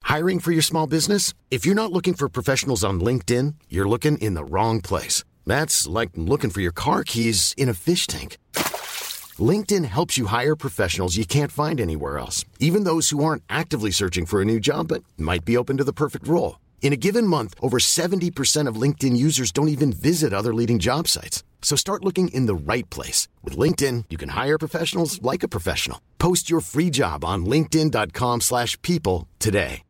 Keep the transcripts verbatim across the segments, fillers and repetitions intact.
Hiring for your small business? If you're not looking for professionals on LinkedIn, you're looking in the wrong place. That's like looking for your car keys in a fish tank. LinkedIn helps you hire professionals you can't find anywhere else, even those who aren't actively searching for a new job but might be open to the perfect role. In a given month, over seventy percent of LinkedIn users don't even visit other leading job sites. So start looking in the right place. With LinkedIn, you can hire professionals like a professional. Post your free job on linkedin.com slash people today.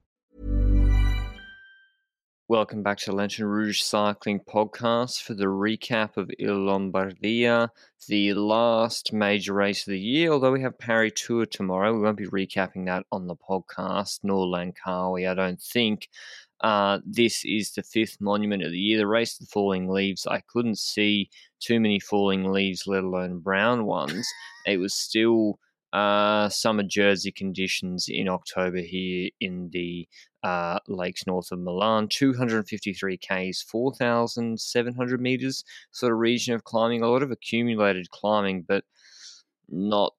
Welcome back to Lanterne Rouge Cycling Podcast for the recap of Il Lombardia, the last major race of the year. Although we have Paris Tour tomorrow, we won't be recapping that on the podcast, nor Langkawi, I don't think. Uh, this is the fifth monument of the year, the race of the falling leaves. I couldn't see too many falling leaves, let alone brown ones. It was still uh, summer Jersey conditions in October here in the uh, lakes north of Milan. two hundred fifty-three kays, four thousand seven hundred meters sort of region of climbing. A lot of accumulated climbing, but not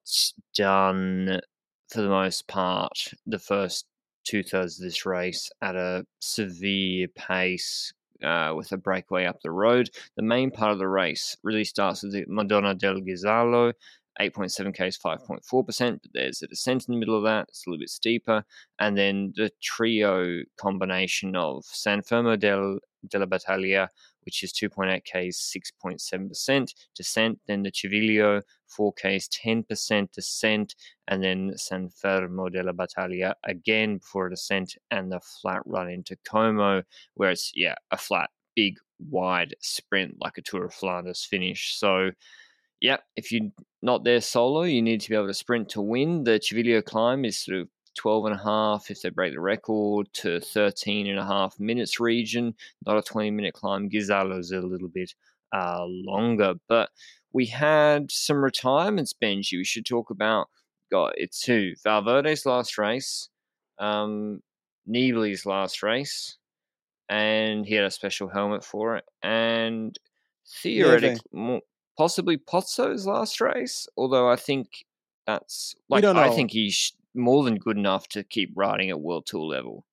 done for the most part. The first two-thirds of this race at a severe pace uh, with a breakaway up the road. The main part of the race really starts with the Madonna del Ghisallo, eight point seven kays, five point four percent, but there's a descent in the middle of that. It's a little bit steeper. And then the trio combination of San Fermo del, della Battaglia, which is two point eight kays, six point seven percent descent. Then the Civiglio, four kays, ten percent descent. And then San Fermo della Battaglia again before a descent, and the flat run into Como, where it's, yeah, a flat, big, wide sprint like a Tour of Flanders finish. So, yeah, if you're not there solo, you need to be able to sprint to win. The Civiglio climb is sort of twelve and a half, if they break the record, to thirteen and a half minutes region, not a twenty minute climb. Ghisallo's a little bit uh, longer, but we had some retirements, Benji. We should talk about, God, it's who? Valverde's last race, um, Nibali's last race, and he had a special helmet for it, and theoretically, yeah, possibly Pozzo's last race, although I think that's, like, I think he's more than good enough to keep riding at World Tour level.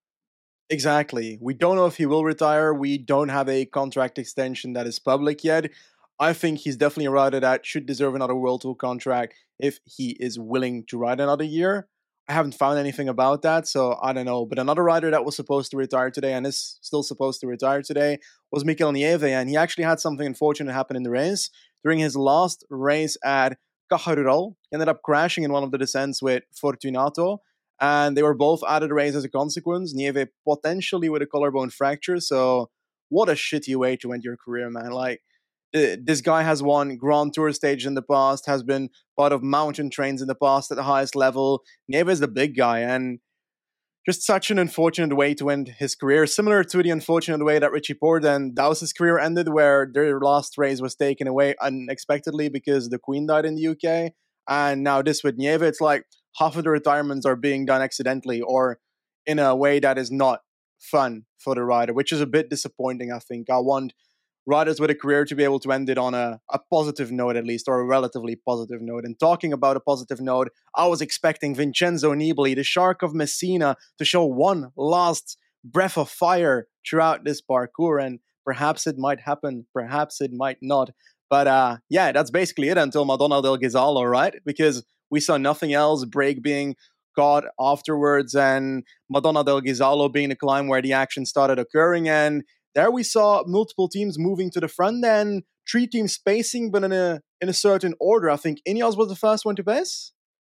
Exactly. We don't know if he will retire. We don't have a contract extension that is public yet. I think he's definitely a rider that should deserve another World Tour contract if he is willing to ride another year. I haven't found anything about that, so I don't know. But another rider that was supposed to retire today and is still supposed to retire today was Mikel Nieve, and he actually had something unfortunate happen in the race. During his last race at Caja he ended up crashing in one of the descents with Fortunato, and they were both out of the race as a consequence. Nieve potentially with a collarbone fracture, so what a shitty way to end your career, man. Like, this guy has won Grand Tour stage in the past, has been part of mountain trains in the past at the highest level. Nieve is the big guy, and just such an unfortunate way to end his career, similar to the unfortunate way that Richie Porte and Dowse's career ended, where their last race was taken away unexpectedly because the Queen died in the U K. And now this with Nieve, it's like half of the retirements are being done accidentally or in a way that is not fun for the rider, which is a bit disappointing, I think. I want riders with a career to be able to end it on a, a positive note, at least, or a relatively positive note. And talking about a positive note, I was expecting Vincenzo Nibali, the Shark of Messina, to show one last breath of fire throughout this parkour, and perhaps it might happen, perhaps it might not. But uh, yeah, that's basically it until Madonna del Ghisallo, right? Because we saw nothing else, break being caught afterwards, and Madonna del Ghisallo being the climb where the action started occurring, and there we saw multiple teams moving to the front and three teams spacing, but in a in a certain order. I think Ineos was the first one to pace.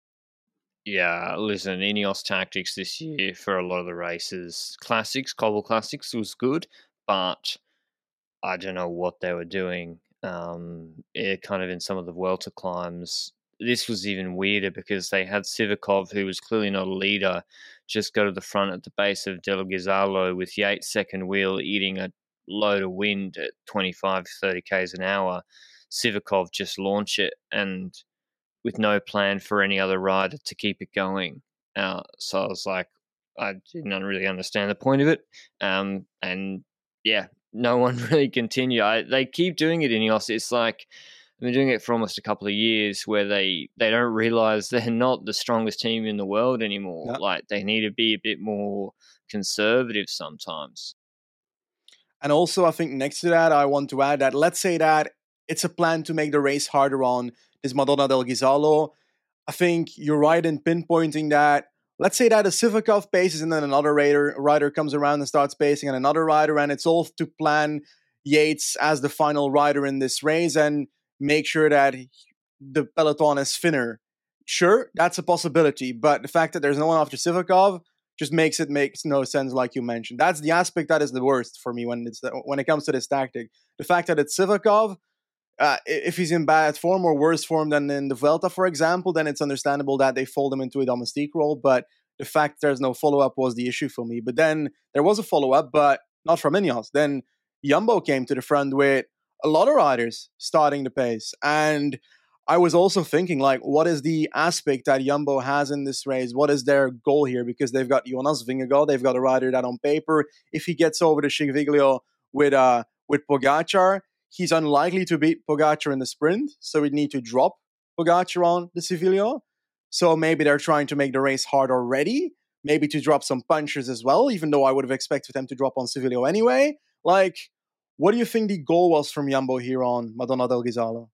Yeah, listen, Ineos tactics this year for a lot of the races, classics, Cobble Classics was good, but I don't know what they were doing. Um, it kind of in some of the Vuelta climbs, this was even weirder because they had Sivakov, who was clearly not a leader, just go to the front at the base of Del Ghisallo with Yates second wheel eating a load of wind at twenty-five, thirty kays an hour. Sivakov just launch it, and with no plan for any other rider to keep it going. Uh, so I was like, I didn't really understand the point of it. Um, and yeah, no one really continued. I, they keep doing it in Ineos. It's like been doing it for almost a couple of years where they, they don't realize they're not the strongest team in the world anymore. Yeah. Like, they need to be a bit more conservative sometimes. And also, I think next to that, I want to add that let's say that it's a plan to make the race harder on this Madonna del Ghisallo. I think you're right in pinpointing that. Let's say that a Sivakov paces and then another rider, rider comes around and starts pacing and another rider, and it's all to plan Yates as the final rider in this race and make sure that the peloton is thinner. Sure, that's a possibility, but the fact that there's no one after Sivakov just makes it makes no sense, like you mentioned. That's the aspect that is the worst for me when it's when it comes to this tactic. The fact that it's Sivakov, uh, if he's in bad form or worse form than in the Vuelta, for example, then it's understandable that they fold him into a domestique role. But the fact there's no follow-up was the issue for me. But then there was a follow-up, but not from Ineos. Then Jumbo came to the front with a lot of riders starting the pace. And I was also thinking, like, what is the aspect that Jumbo has in this race? What is their goal here? Because they've got Jonas Vingegaard. They've got a rider that on paper, if he gets over the Civiglio with uh, with Pogacar, he's unlikely to beat Pogacar in the sprint. So we need to drop Pogacar on the Civiglio. So maybe they're trying to make the race hard already. Maybe to drop some punchers as well, even though I would have expected them to drop on Civiglio anyway. Like, what do you think the goal was from Jumbo here on Madonna del Ghisallo?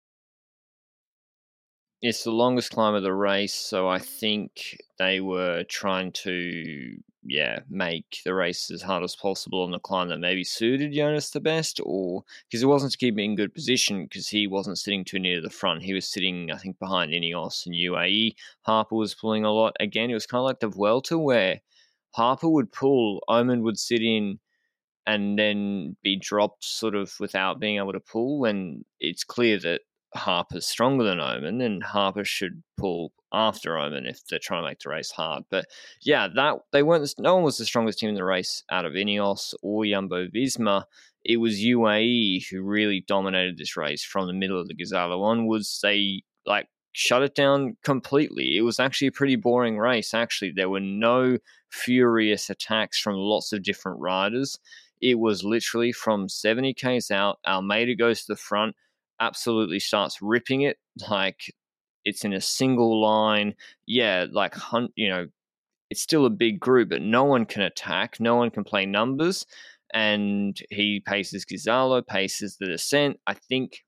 It's the longest climb of the race, so I think they were trying to, yeah, make the race as hard as possible on the climb that maybe suited Jonas the best, or because it wasn't to keep him in good position because he wasn't sitting too near the front. He was sitting, I think, behind Ineos and U A E. Harper was pulling a lot. Again, it was kind of like the Vuelta where Harper would pull, Omen would sit in and then be dropped sort of without being able to pull when it's clear that Harper's stronger than Omen, and Harper should pull after Omen if they're trying to make the race hard. But yeah, that they weren't. No one was the strongest team in the race out of Ineos or Jumbo Visma. It was U A E who really dominated this race from the middle of the Ghisallo onwards. They like shut it down completely. It was actually a pretty boring race. Actually, there were no furious attacks from lots of different riders. It was literally from seventy kays out. Almeida goes to the front. Absolutely starts ripping it like it's in a single line. Yeah, like, you know, it's still a big group, but no one can attack. No one can play numbers. And he paces Ghisallo, paces the descent. I think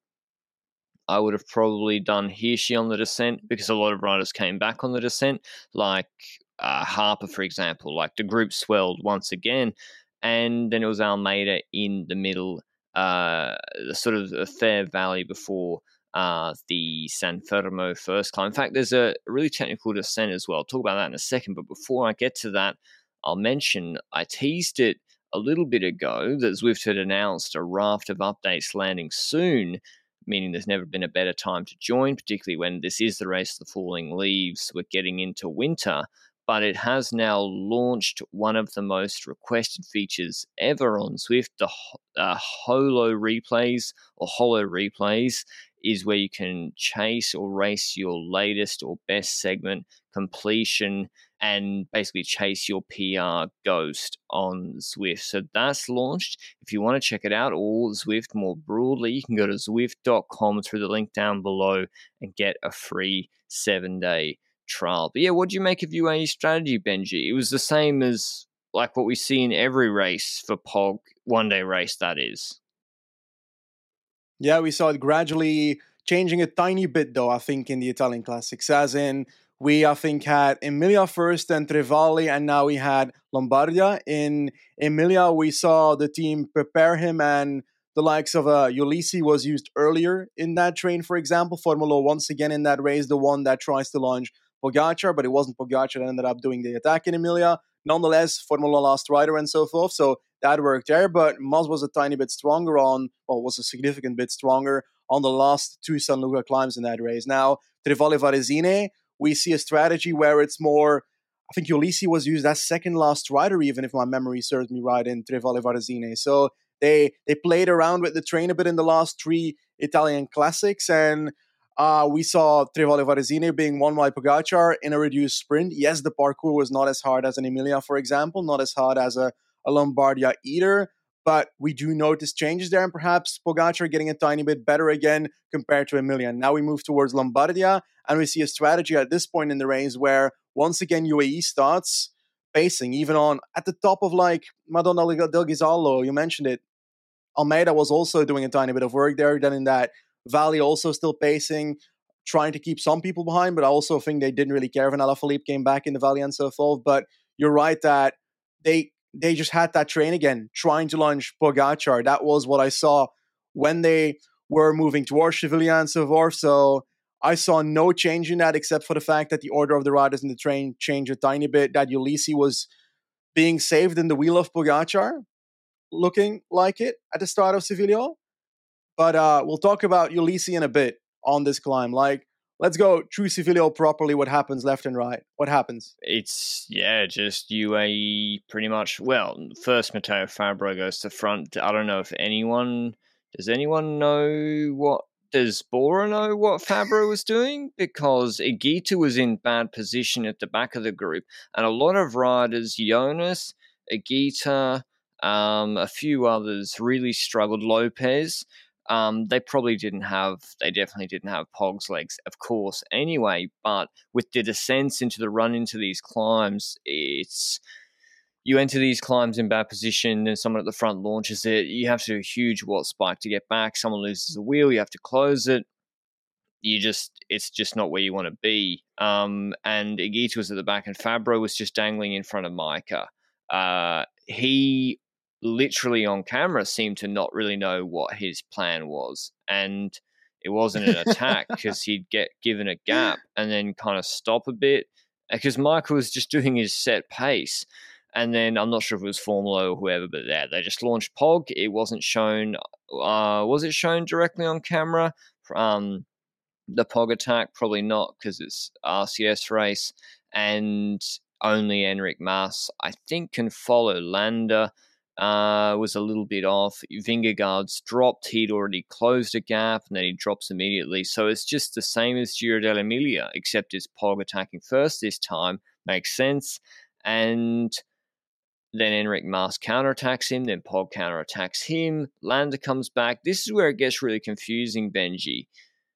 I would have probably done Hirschi on the descent because a lot of riders came back on the descent, like uh, Harper, for example. Like, the group swelled once again. And then it was Almeida in the middle, uh, sort of a fair valley before uh, the San Fermo first climb. In fact, there's a really technical descent as well. I'll talk about that in a second. But before I get to that, I'll mention I teased it a little bit ago that Zwift had announced a raft of updates landing soon, meaning there's never been a better time to join, particularly when this is the race of the falling leaves. We're getting into winter. But it has now launched one of the most requested features ever on Zwift, the uh, Holo replays or Holo replays is where you can chase or race your latest or best segment completion and basically chase your P R ghost on Zwift. So that's launched. If you want to check it out, or Zwift more broadly, you can go to Zwift dot com through the link down below and get a free seven-day trial. But yeah, what do you make of U A E strategy, Benji? It was the same as like what we see in every race for P O G, one-day race, that is. Yeah, we saw it gradually changing a tiny bit, though, I think, in the Italian Classics. As in, we, I think, had Emilia first and Trevali, and now we had Lombardia. In Emilia, we saw the team prepare him, and the likes of uh, Ulissi was used earlier in that train, for example. Formula once again in that race, the one that tries to launch Pogacar, but it wasn't Pogacar that ended up doing the attack in Emilia. Nonetheless, Formula lost rider and so forth, so that worked there, but Moz was a tiny bit stronger on, well, was a significant bit stronger on the last two San Luca climbs in that race. Now, Trevali Varesine, we see a strategy where it's more, I think Ulissi was used as second last rider, even if my memory serves me right, in Trevali Varesine. So they they played around with the train a bit in the last three Italian Classics, and Uh, we saw Trevali Varesine being won by Pogacar in a reduced sprint. Yes, the parkour was not as hard as an Emilia, for example, not as hard as a, a Lombardia either, But we do notice changes there, and perhaps Pogacar getting a tiny bit better again compared to Emilia. Now we move towards Lombardia, and we see a strategy at this point in the race where once again U A E starts pacing, even on at the top of like Madonna del Ghisallo. You mentioned it. Almeida was also doing a tiny bit of work there. Then in that valley, also still pacing, trying to keep some people behind, but I also think they didn't really care when Alaphilippe came back in the valley and so forth. But you're right that they they just had that train again, trying to launch Pogacar. That was what I saw when they were moving towards Sevilla and so forth. So I saw no change in that, except for the fact that the order of the riders in the train changed a tiny bit, that Ulissi was being saved in the wheel of Pogacar, looking like it at the start of Sevilla. But uh, we'll talk about Ulissi in a bit on this climb. Like, let's go through Sevilla properly. What happens left and right? What happens? It's, yeah, just U A E pretty much. Well, first Matteo Fabro goes to front. I don't know if anyone, does anyone know what, does Bora know what Fabro was doing? Because Higuita was in bad position at the back of the group. And a lot of riders, Jonas, Higuita, um, a few others really struggled. Lopez. Um, they probably didn't have, they definitely didn't have Pog's legs, of course, anyway. But with the descents into the run into these climbs, it's, you enter these climbs in bad position and someone at the front launches it. You have to do a huge watt spike to get back. Someone loses the wheel, you have to close it. You just, it's just not where you want to be. Um, and Higuita was at the back and Fabro was just dangling in front of Micah. Uh, he literally on camera seemed to not really know what his plan was. And it wasn't an attack because he'd get given a gap and then kind of stop a bit because Michael was just doing his set pace. And then I'm not sure if it was Formula or whoever, but yeah, they just launched Pog. It wasn't shown. Uh, was it shown directly on camera? Um, the Pog attack, probably not because it's R C S race. And only Enric Mas, I think, can follow. Landa uh, was a little bit off. Vingegaard's dropped. He'd already closed a gap, and then he drops immediately. So it's just the same as Giro dell'Emilia, except it's Pog attacking first this time. Makes sense. And then Enric Mas counterattacks him. Then Pog counterattacks him. Landa comes back. This is where it gets really confusing, Benji.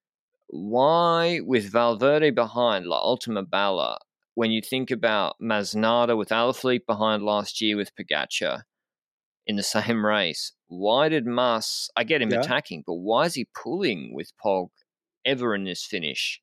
Why, with Valverde behind, La Ultima Bala, when you think about Masnada with Alaphilippe behind last year with Pogacar in the same race, why did Mas, I get him yeah. attacking, but why is he pulling with Pog ever in this finish?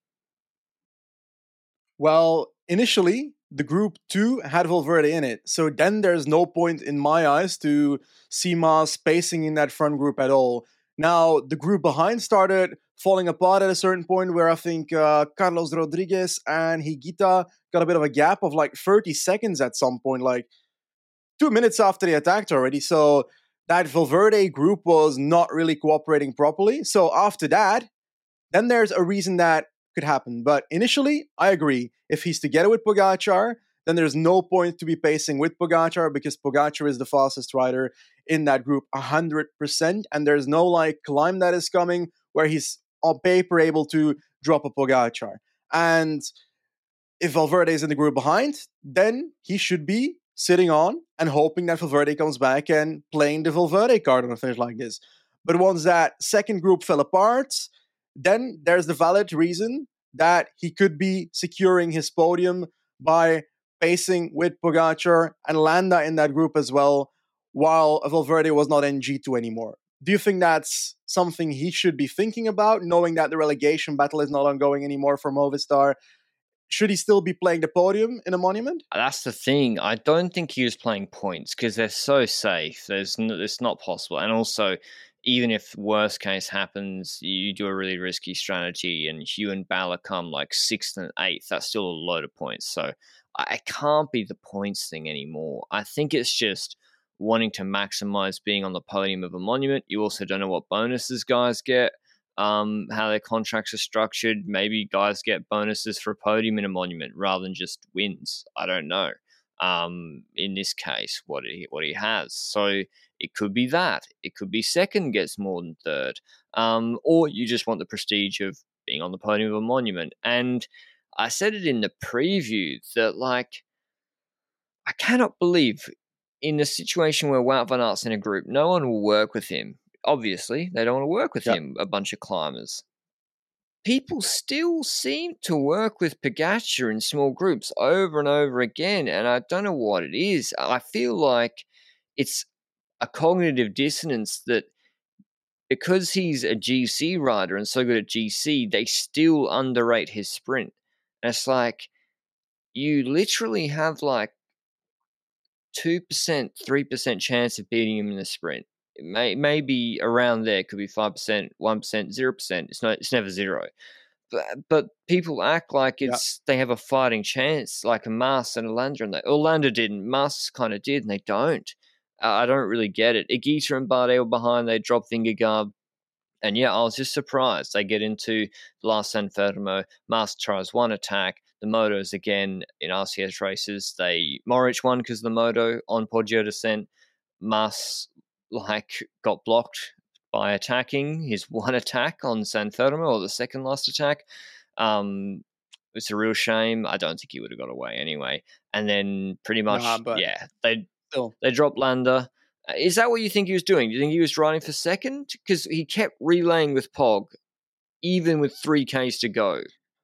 Well, initially, the group two had Valverde in it. So then there's no point in my eyes to see Mas pacing in that front group at all. Now, the group behind started falling apart at a certain point where I think uh, Carlos Rodriguez and Higuita got a bit of a gap of like thirty seconds at some point, like two minutes after they attacked already. So that Valverde group was not really cooperating properly. So after that, then there's a reason that could happen. But initially, I agree. If he's together with Pogacar, then there's no point to be pacing with Pogacar because Pogacar is the fastest rider in that group one hundred percent. And there's no like climb that is coming where he's on paper able to drop a Pogacar. And if Valverde is in the group behind, then he should be sitting on and hoping that Valverde comes back and playing the Valverde card on a finish like this. But once that second group fell apart, then there's the valid reason that he could be securing his podium by pacing with Pogacar and Landa in that group as well, while Valverde was not in G two anymore. Do you think that's something he should be thinking about, knowing that the relegation battle is not ongoing anymore for Movistar? Should he still be playing the podium in a monument? That's the thing. I don't think he was playing points because they're so safe. There's no, it's not possible. And also, even if worst case happens, you do a really risky strategy and you and Bala come like sixth and eighth, that's still a load of points. So I can't be the points thing anymore. I think it's just wanting to maximize being on the podium of a monument. You also don't know what bonuses guys get, um, how their contracts are structured. Maybe guys get bonuses for a podium in a monument rather than just wins. I don't know. Um, in this case, what he what he has. So it could be that. It could be second gets more than third. Um, or you just want the prestige of being on the podium of a monument. And I said it in the preview that, like, I cannot believe in the situation where Wout van Aert's in a group, no one will work with him. Obviously, they don't want to work with Yep. him, a bunch of climbers. People still seem to work with Pogačar in small groups over and over again, and I don't know what it is. I feel like it's a cognitive dissonance that because he's a G C rider and so good at G C, they still underrate his sprint. And it's like, you literally have like two percent, three percent chance of beating him in the sprint. It may maybe around there, it could be five percent, one percent, zero percent. It's not it's never zero. But, but people act like it's yeah. they have a fighting chance, like a Mas and a Landa, and they Orlando didn't. Mas kind of did, and they don't. Uh, I don't really get it. Higuita and Bardet were behind. They dropped Vingegaard. And yeah, I was just surprised. They get into the last San Fermo. Mas tries one attack. The motos again in R C S races. They Mohoric won because of the moto on Poggio descent. Mas like got blocked by attacking his one attack on San Fermo, or the second last attack. Um, it's a real shame. I don't think he would have got away anyway. And then pretty much, nah, but yeah, they still. they dropped Landa. Is that what you think he was doing? Do you think he was riding for second? Because he kept relaying with Pog, even with three Ks to go.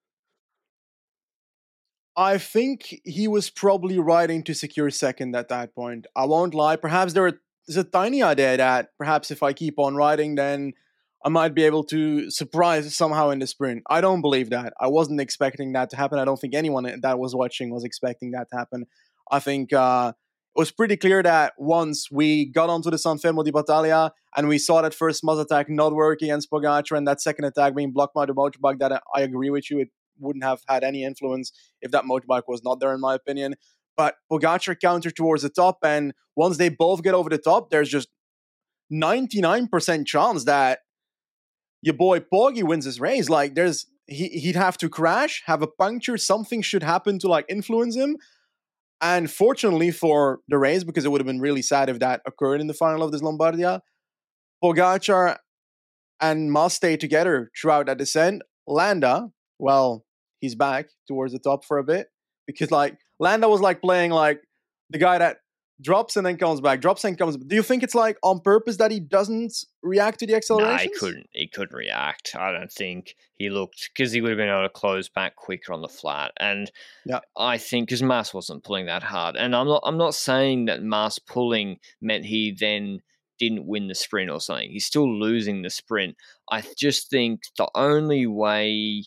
I think he was probably riding to secure second at that point. I won't lie. Perhaps there is a tiny idea that perhaps if I keep on riding, then I might be able to surprise somehow in the sprint. I don't believe that. I wasn't expecting that to happen. I don't think anyone that was watching was expecting that to happen. I think uh, it was pretty clear that once we got onto the San Fermo di Battaglia and we saw that first Mas attack not work against Pogačar and that second attack being blocked by the motorbike, that I agree with you. It wouldn't have had any influence if that motorbike was not there, in my opinion. But Pogačar countered towards the top, and once they both get over the top, there's just ninety-nine percent chance that your boy Poggy wins this race. Like, there's he, he'd have to crash, have a puncture, something should happen to like influence him. And fortunately for the race, because it would have been really sad if that occurred in the final of this Lombardia, Pogačar and Mas stayed together throughout that descent. Landa, well, he's back towards the top for a bit, because like Landa was like playing like the guy that drops and then comes back, drops and comes back. Do you think it's like on purpose that he doesn't react to the acceleration? No, he couldn't. He couldn't react. I don't think he looked, because he would have been able to close back quicker on the flat. And yeah. I think because Mas wasn't pulling that hard, and I'm not. I'm not saying that Mas pulling meant he then didn't win the sprint or something. He's still losing the sprint. I just think the only way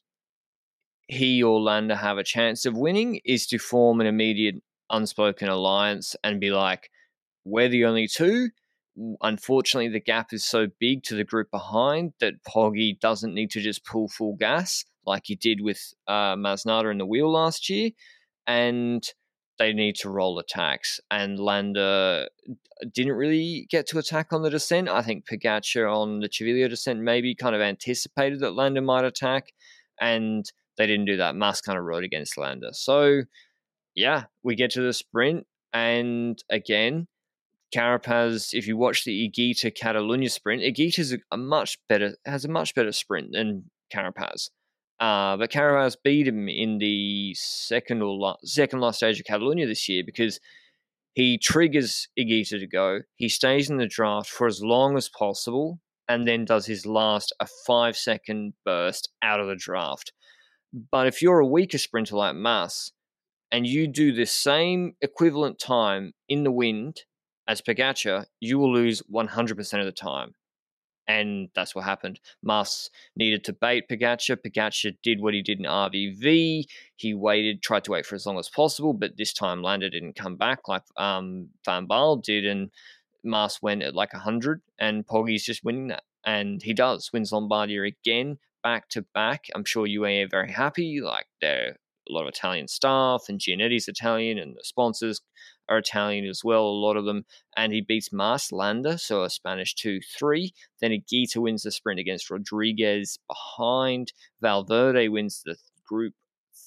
he or Landa have a chance of winning is to form an immediate unspoken alliance and be like, we're the only two. Unfortunately, the gap is so big to the group behind that Poggy doesn't need to just pull full gas like he did with uh, Masnada in the wheel last year, and they need to roll attacks. And Landa didn't really get to attack on the descent. I think Pogačar on the Civiglio descent maybe kind of anticipated that Landa might attack, and they didn't do that. Mas kind of rode against Landa. So, yeah, we get to the sprint, and again, Carapaz, if you watch the Higuita Catalunya sprint, Higuita's a, a much better has a much better sprint than Carapaz. Uh, but Carapaz beat him in the second or la- second last stage of Catalunya this year because he triggers Higuita to go. He stays in the draft for as long as possible and then does his last a five second burst out of the draft. But if you're a weaker sprinter like Mas and you do the same equivalent time in the wind as Pogačar, you will lose one hundred percent of the time. And that's what happened. Mas needed to bait Pogačar. Pogačar did what he did in R V V. He waited, tried to wait for as long as possible, but this time Landa didn't come back like um, Van Baal did, and Mas went at like one hundred, and Poggy's just winning that. And he does, wins Lombardia again, back to back. I'm sure U A E are very happy. Like, they're a lot of Italian staff, and Gianetti's Italian, and the sponsors are Italian as well, a lot of them. And he beats Mas, Landa, so a Spanish two three. Then Higuita wins the sprint against Rodriguez behind. Valverde wins the group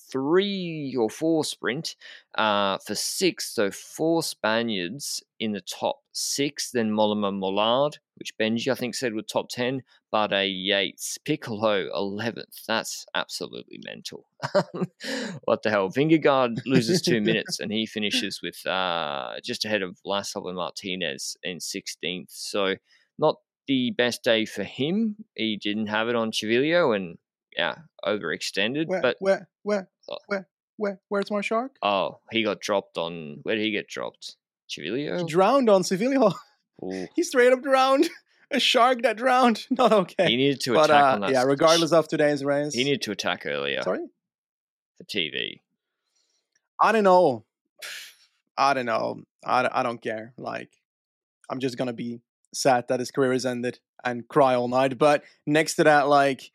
three or four sprint uh, for six. So four Spaniards in the top six. Then Mollema Mollard, which Benji, I think, said was top ten. Bardet Yates, Piccolo, eleventh. That's absolutely mental. What the hell? Vingegaard loses two minutes and he finishes with uh, just ahead of Laszlo and Martinez in sixteenth. So not the best day for him. He didn't have it on Civilio and, yeah, overextended. Where, but where, where, where, where, where's my shark? Oh, he got dropped on... Where did he get dropped? Civilio? He drowned on Civilio. He straight up drowned. A shark that drowned. Not okay. He needed to but, attack uh, on that. Yeah, regardless of today's race. He needed to attack earlier. Sorry? For T V. I don't know. I don't know. I, I don't care. Like, I'm just going to be sad that his career has ended and cry all night. But next to that, like,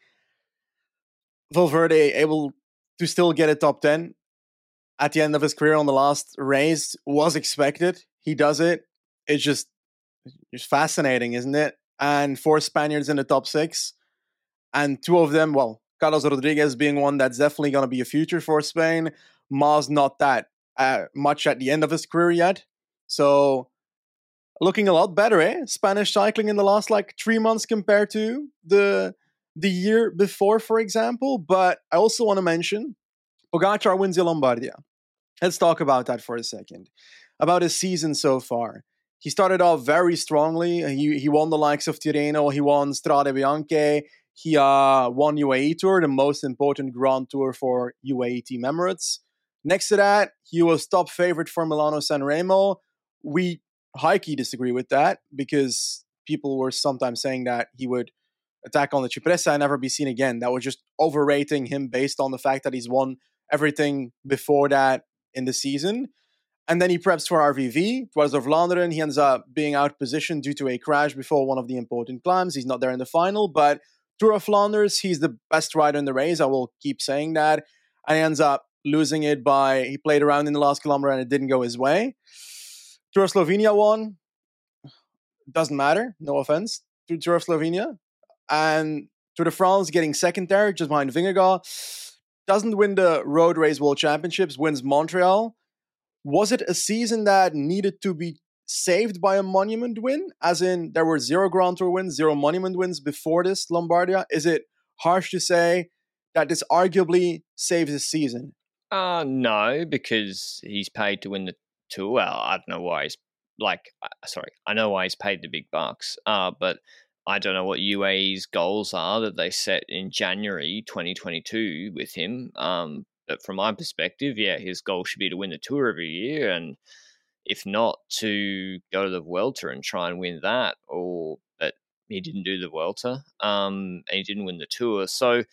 Valverde able to still get a top ten at the end of his career on the last race was expected. He does it. It's just, it's fascinating, isn't it? And four Spaniards in the top six. And two of them, well, Carlos Rodriguez being one that's definitely going to be a future for Spain. Mas not that uh, much at the end of his career yet. So, looking a lot better, eh? Spanish cycling in the last, like, three months compared to the the year before, for example. But I also want to mention Pogacar wins the Lombardia. Let's talk about that for a second. About his season so far. He started off very strongly. He he won the likes of Tirreno. He won Strade Bianche. He uh, won U A E Tour, the most important Grand Tour for U A E Team Emirates. Next to that, he was top favorite for Milano San Remo. We high-key disagree with that because people were sometimes saying that he would attack on the Cipressa and never be seen again. That was just overrating him based on the fact that he's won everything before that in the season. And then he preps for R V V, Tours of Vlaanderen. He ends up being out positioned due to a crash before one of the important climbs. He's not there in the final, but Tour of Flanders, he's the best rider in the race. I will keep saying that. And he ends up losing it by, he played around in the last kilometer and it didn't go his way. Tour of Slovenia won. Doesn't matter. No offense to Tour of Slovenia. And Tour de France getting second there, just behind Vingegaard. Doesn't win the Road Race World Championships, wins Montreal. Was it a season that needed to be saved by a monument win? As in, there were zero Grand Tour wins, zero monument wins before this Lombardia. Is it harsh to say that this arguably saves his season? Uh, no, because he's paid to win the Tour. Well, I don't know why he's, like, uh, sorry, I know why he's paid the big bucks, uh, but I don't know what U A E's goals are that they set in January twenty twenty-two with him. Um, but from my perspective, yeah, his goal should be to win the Tour every year, and if not, to go to the Vuelta and try and win that. Or, but he didn't do the Vuelta, um, and he didn't win the Tour. So,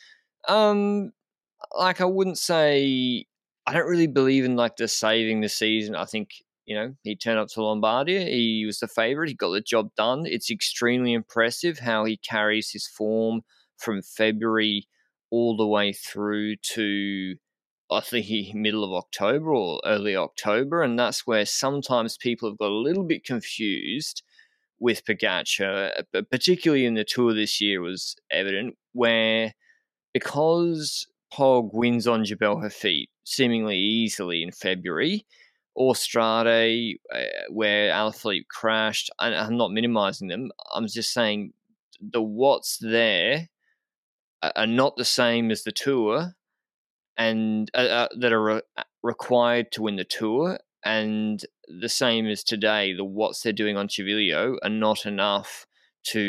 um, like, I wouldn't say, I don't really believe in, like, the saving the season. I think, you know, he turned up to Lombardia. He was the favourite. He got the job done. It's extremely impressive how he carries his form from February all the way through to, I think, he, middle of October or early October. And that's where sometimes people have got a little bit confused with Pogacar, but particularly in the Tour this year was evident, where because Pog wins on Jebel Hafid seemingly easily in February, or Strade, uh, where Alaphilippe crashed, and I'm not minimising them, I'm just saying the what's there are not the same as the Tour, and uh, uh, that are re- required to win the Tour, and the same as today, the what's they're doing on Civilio are not enough to,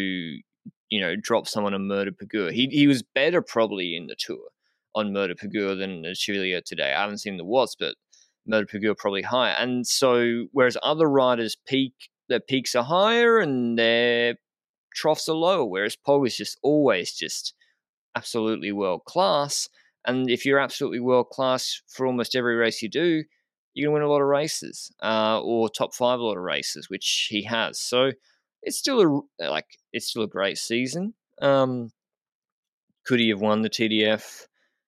you know, drop someone on Murder Pagure. He he was better probably in the Tour on Murder Pagure than the Civilio today. I haven't seen the what's, but Murder Pagure probably higher. And so, whereas other riders peak, their peaks are higher and their troughs are lower, whereas Pog is just always just absolutely world class. And if you're absolutely world class for almost every race you do, you're going to win a lot of races, uh, or top five a lot of races, which he has. So it's still a like it's still a great season. Um, could he have won the T D F?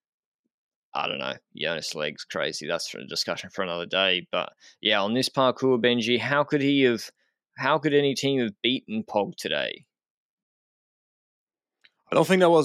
I don't know. Jonas Leg's crazy. That's for a discussion for another day. But yeah, on this parcours, Benji, how could he have? How could any team have beaten Pog today? I don't think that was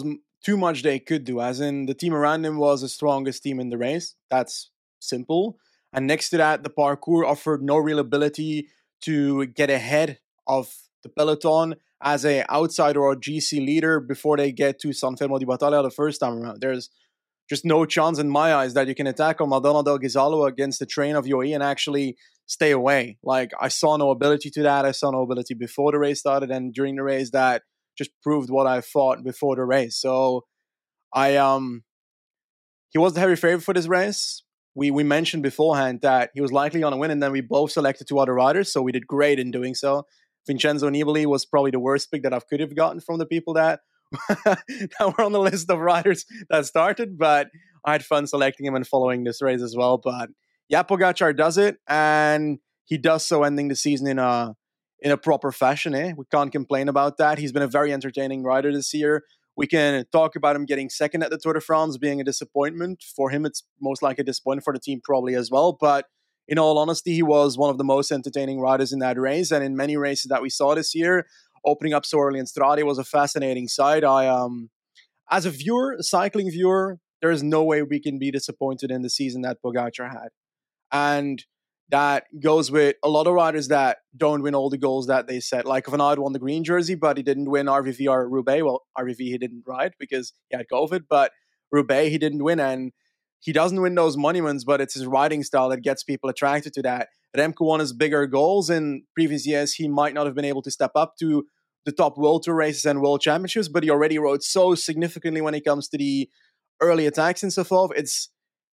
too much they could do, as in the team around him was the strongest team in the race. That's simple. And next to that, the parkour offered no real ability to get ahead of the peloton as a outsider or G C leader before they get to San Fermo di Battaglia the first time around. There's just no chance in my eyes that you can attack on Madonna del Ghisallo against the train of U A E and actually stay away. Like, I saw no ability to that. I saw no ability before the race started, and during the race that just proved what I thought before the race. So I um he was the heavy favorite for this race. We we mentioned beforehand that he was likely going to win, and then we both selected two other riders, so we did great in doing so. Vincenzo Nibali was probably the worst pick that I could have gotten from the people that, that were on the list of riders that started, but I had fun selecting him and following this race as well. But yeah, Pogacar does it, and he does so ending the season in a in a proper fashion. Eh? We can't complain about that. He's been a very entertaining rider this year. We can talk about him getting second at the Tour de France being a disappointment. For him, it's most likely a disappointment, for the team probably as well. But in all honesty, he was one of the most entertaining riders in that race. And in many races that we saw this year, opening up so early in Strade was a fascinating sight. I, um, as a viewer, a cycling viewer, there is no way we can be disappointed in the season that Pogacar had. And that goes with a lot of riders that don't win all the goals that they set. Like Van Aert won the green jersey, but he didn't win R V V or Roubaix. Well, R V V he didn't ride because he had COVID, but Roubaix he didn't win. And he doesn't win those monuments, but it's his riding style that gets people attracted to that. Remco won his bigger goals. In previous years, he might not have been able to step up to the top World Tour races and World Championships, but he already rode so significantly when it comes to the early attacks and so forth. It's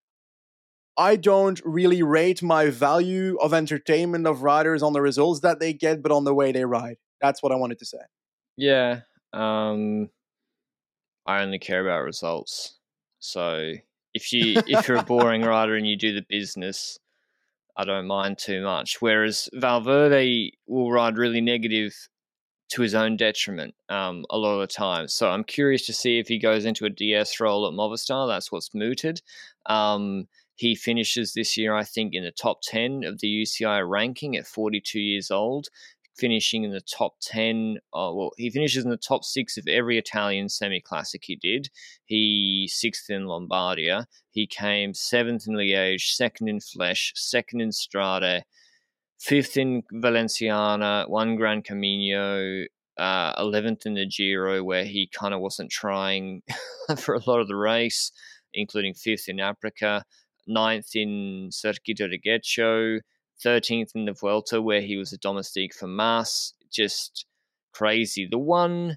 I don't really rate my value of entertainment of riders on the results that they get, but on the way they ride. That's what I wanted to say. Yeah. Um, I only care about results. So if you if you're a boring rider and you do the business, I don't mind too much. Whereas Valverde will ride really negative to his own detriment um, a lot of the time. So I'm curious to see if he goes into a D S role at Movistar. That's what's mooted. Um, He finishes this year, I think, in the top ten of the U C I ranking at forty-two years old, finishing in the top ten. Oh, well, he finishes in the top six of every Italian semi-classic he did. He sixth in Lombardia. He came seventh in Liège, second in Flèche, second in Strade, fifth in Valenciana, one Gran Camino, uh, eleventh in the Giro, where he kind of wasn't trying for a lot of the race, including fifth in Aprica. Ninth in Circuito de Getxo, thirteenth in the Vuelta, where he was a domestique for Mas. Just crazy. The one,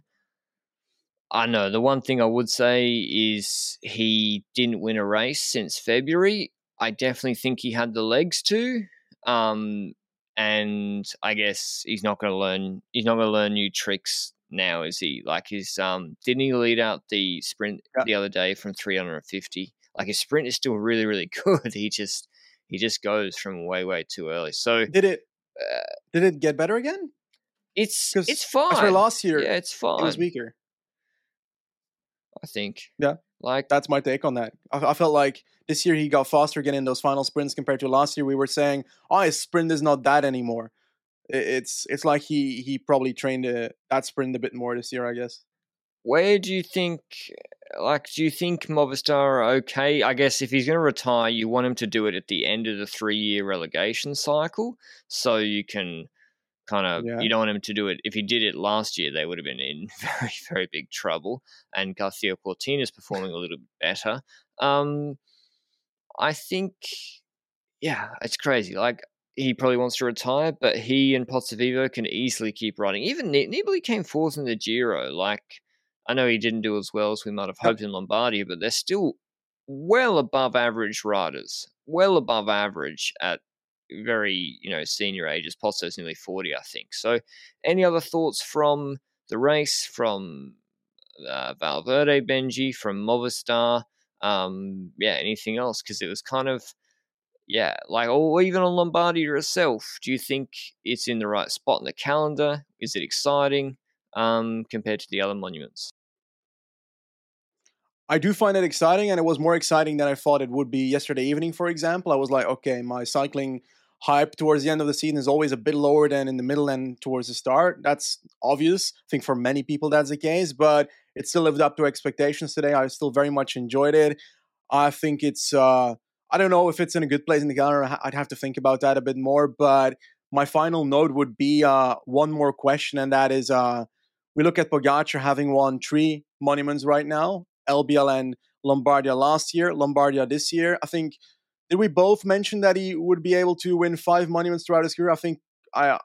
I know, the one thing I would say is he didn't win a race since February. I definitely think he had the legs to, um, and I guess he's not going to learn. He's not going to learn new tricks now, is he? Like his, um, didn't he lead out the sprint yeah. the other day from three hundred fifty? Like his sprint is still really, really good. He just he just goes from way, way too early. So did it uh, did it get better again? It's it's fine. For last year, yeah, it's fine. It was weaker. I think. Yeah, like that's my take on that. I, I felt like this year he got faster again in those final sprints compared to last year. We were saying, oh, his sprint is not that anymore. It's it's like he he probably trained uh, that sprint a bit more this year, I guess. Where do you think, like, do you think Movistar are okay? I guess if he's going to retire, you want him to do it at the end of the three-year relegation cycle, so you can kind of, yeah. you don't want him to do it. If he did it last year, they would have been in very, very big trouble, and Garcia Cortina is performing a little bit better. Um, I think, yeah, it's crazy. Like, he probably wants to retire, but he and Pozzovivo can easily keep riding. Even Nibali came fourth in the Giro, like, I know he didn't do as well as we might have hoped in Lombardia, but they're still well above average riders, well above average at very, you know, senior ages. Pozzo's nearly forty, I think. So any other thoughts from the race, from uh, Valverde, Benji, from Movistar? Um, yeah, anything else? Because it was kind of, yeah, like, or even on Lombardia itself, do you think it's in the right spot in the calendar? Is it exciting? Um, compared to the other monuments? I do find it exciting, and it was more exciting than I thought it would be yesterday evening, for example. I was like, okay, my cycling hype towards the end of the season is always a bit lower than in the middle and towards the start. That's obvious. I think for many people that's the case, but it still lived up to expectations today. I still very much enjoyed it. I think it's, uh, I don't know if it's in a good place in the calendar. I'd have to think about that a bit more. But my final note would be uh, one more question, and that is uh, we look at Pogacar having won three monuments right now, L B L and Lombardia last year, Lombardia this year. I think, did we both mention that he would be able to win five monuments throughout his career? I think I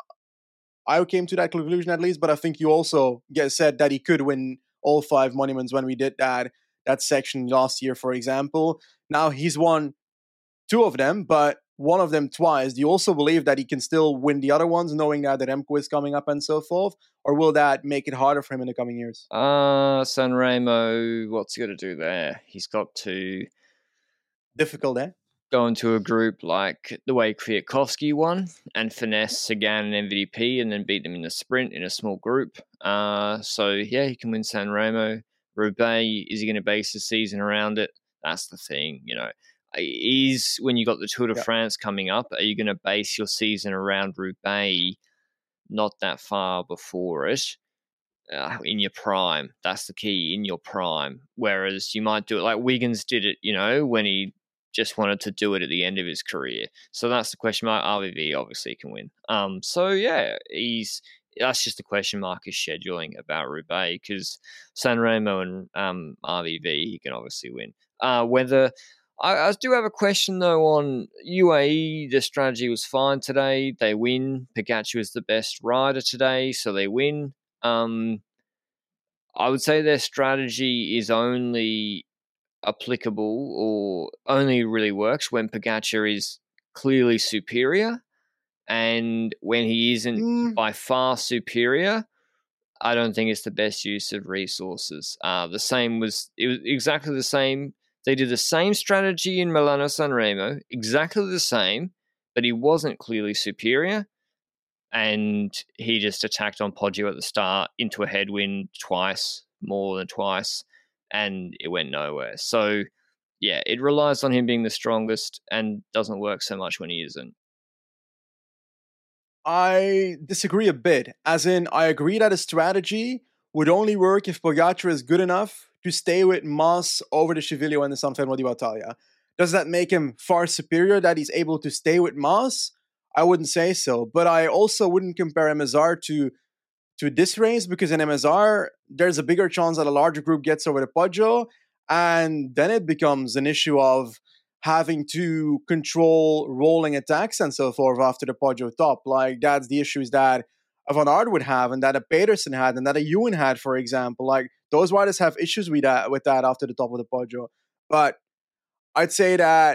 I came to that conclusion at least, but I think you also get said that he could win all five monuments when we did that that section last year, for example. Now he's won two of them, but one of them twice. Do you also believe that he can still win the other ones, knowing that the Remco is coming up and so forth? Or will that make it harder for him in the coming years? Uh, Sanremo, what's he got to do there? He's got to... Difficult, eh? Go into a group like the way Kwiatkowski won and finesse Sagan and M V P and then beat them in the sprint in a small group. Uh, so, yeah, he can win Sanremo. Roubaix, is he going to base the season around it? That's the thing, you know. Is when you got the Tour de yeah. France coming up, are you going to base your season around Roubaix not that far before it uh, in your prime? That's the key, in your prime. Whereas you might do it like Wiggins did it, you know, when he just wanted to do it at the end of his career. So that's the question mark. R V V obviously can win. Um, so yeah, he's that's just a question mark is scheduling about Roubaix, because Sanremo and um, R V V he can obviously win. Uh, whether I, I do have a question though on U A E. The strategy was fine today. They win. Pogacar is the best rider today, so they win. Um, I would say their strategy is only applicable or only really works when Pogacar is clearly superior, and when he isn't mm. by far superior, I don't think it's the best use of resources. Uh, the same was it was exactly the same. They did the same strategy in Milano Sanremo, exactly the same, but he wasn't clearly superior, and he just attacked on Poggio at the start into a headwind twice, more than twice, and it went nowhere. So, yeah, it relies on him being the strongest and doesn't work so much when he isn't. I disagree a bit. As in, I agree that a strategy would only work if Pogacar is good enough to stay with Mas over the Civiglio and the San Fermo di Battaglia. Does that make him far superior that he's able to stay with Mas? I wouldn't say so. But I also wouldn't compare M S R to to this race, because in M S R, there's a bigger chance that a larger group gets over the Poggio, and then it becomes an issue of having to control rolling attacks and so forth after the Poggio top. Like, that's the issues that a Van Aert would have, and that a Pedersen had, and that a Ewan had, for example. Like, those riders have issues with that, with that after the top of the Poggio. But I'd say that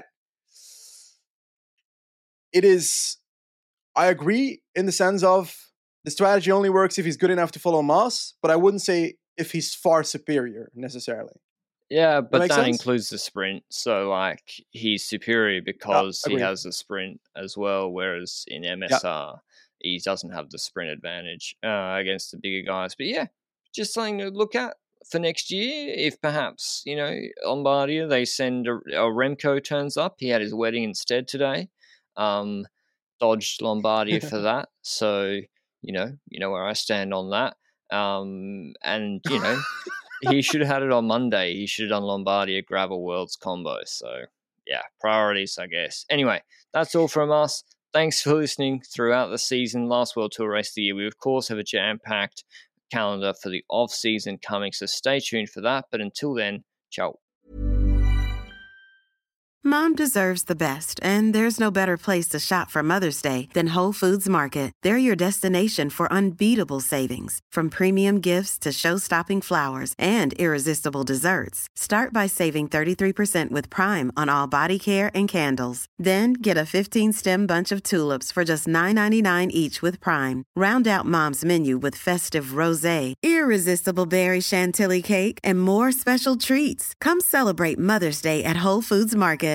it is, I agree in the sense of the strategy only works if he's good enough to follow Mas, but I wouldn't say if he's far superior necessarily. Yeah, but that, that sense? includes the sprint. So, like, he's superior because yeah, he has the sprint as well, whereas in M S R, yeah. he doesn't have the sprint advantage uh, against the bigger guys. But yeah, just something to look at for next year. If perhaps, you know, Lombardia, they send a, a Remco turns up. He had his wedding instead today. Um, dodged Lombardia for that. So, you know, you know where I stand on that. Um, and, you know, he should have had it on Monday. He should have done Lombardia Gravel Worlds combo. So, yeah, priorities, I guess. Anyway, that's all from us. Thanks for listening throughout the season. Last World Tour race of the year. We, of course, have a jam-packed calendar for the off-season coming, so stay tuned for that. But until then, ciao. Mom deserves the best, and there's no better place to shop for Mother's Day than Whole Foods Market. They're your destination for unbeatable savings, from premium gifts to show-stopping flowers and irresistible desserts. Start by saving thirty-three percent with Prime on all body care and candles. Then get a fifteen-stem bunch of tulips for just nine ninety-nine each with Prime. Round out Mom's menu with festive rosé, irresistible berry chantilly cake, and more special treats. Come celebrate Mother's Day at Whole Foods Market.